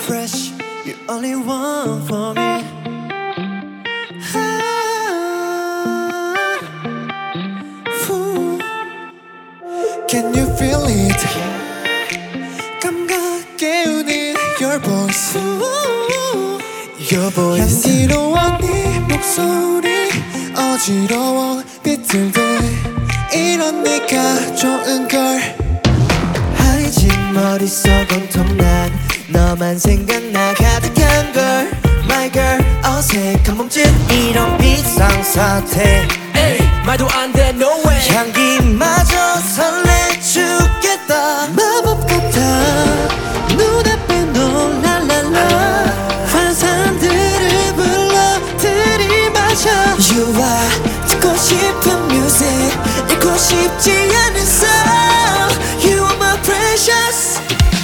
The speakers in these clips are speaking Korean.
fresh, you're only one for me. Can you feel it? 감각에 우는 your voice, your voice. 향기로워 네 목소리 어지러워 비틀대 이런 네가 좋은 걸 알지. 머릿속 온통 난 너만 생각나 가득한 걸 My girl. 어색한 몸짓 이런 비상사태 말도 안 돼 no way. 향기마저 설레 죽겠다. 마법 같아 눈앞에 너 랄랄라 환상들을 불러 들이마셔. You are 듣고 싶은 music 읽고 싶지 않은 sound. You are my precious.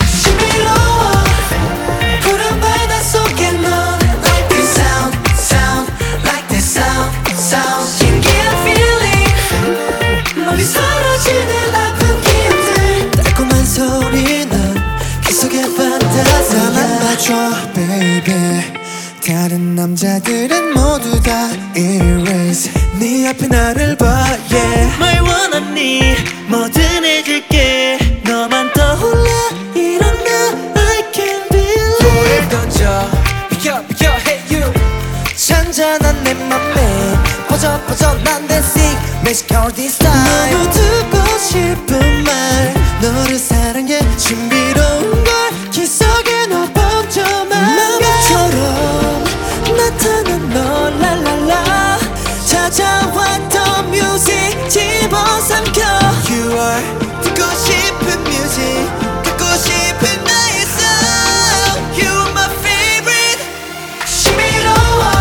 신비로워 푸른 바다 속에 넌 Like this sound, sound, like this sound, sound. 신기한 feeling 멀리 사라지는 아픈 기억들 달콤한 소리는 계속의 판타지야. 나만 봐줘 baby 다른 남자들은 모두 다 erase 네 앞에 나를 봐 yeah. 뭘 원하니 뭐든 해줄게 너만 떠올라 일어나 I can't believe. 돌을 던져 비켜 비켜 hey you. 잔잔한 내 맘에 퍼져 난 dancing Mexican style. 너무 듣고 싶은 말 너를 사랑해 신비로운 걸 기 속에 너 번져만 마법처럼 나타난 너 랄랄라 찾아왔던 music 집어삼켜. You are 듣고 싶은 music 듣고 싶은 나의 sound. You are my favorite. 신비로워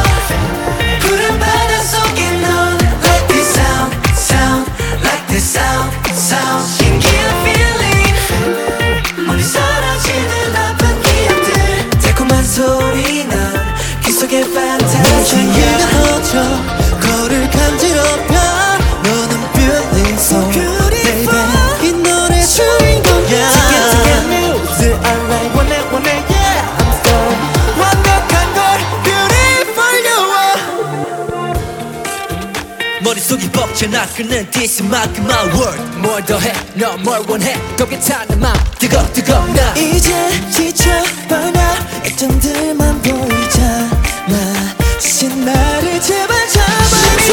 푸른 바다 속에 넌 Like this sound, sound, like this sound, sound. 신기한 feeling 멀리 사라지는 아픈 기억들 달콤한 소리는 귀 속의 판타지야. 허져 거를 간지럽혀 너는 beauty so beautiful. 이 노래 주인공이야. Together music I like 원해 yeah. I'm so 완벽한 걸 beautiful you are. 머릿속이 벅차나 끓는 this my world. 뭘 더해 너 뭘 원해 더 괜찮은 맘 뜨거 나 이제 지쳐버려 애정들만 보이잖아. 지친 나를 제발 잡아줘.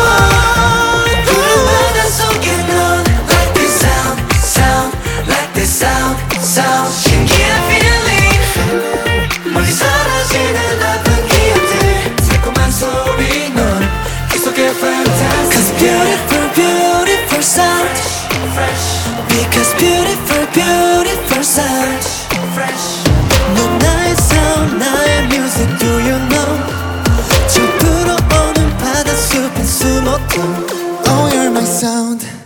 푸른 바다 속에 넌 Like this sound, sound, like this sound, sound. 신기한 feeling 멀리 사라지는 아픈 기억들 달콤한 소리 넌 귀 속에 fantasy. Cause beautiful, beautiful sound Because beautiful, beautiful sound 넌 나의 sound, 나의 music do you know. 저 불어오는 바닷숲에 숨었고 Oh you're my sound.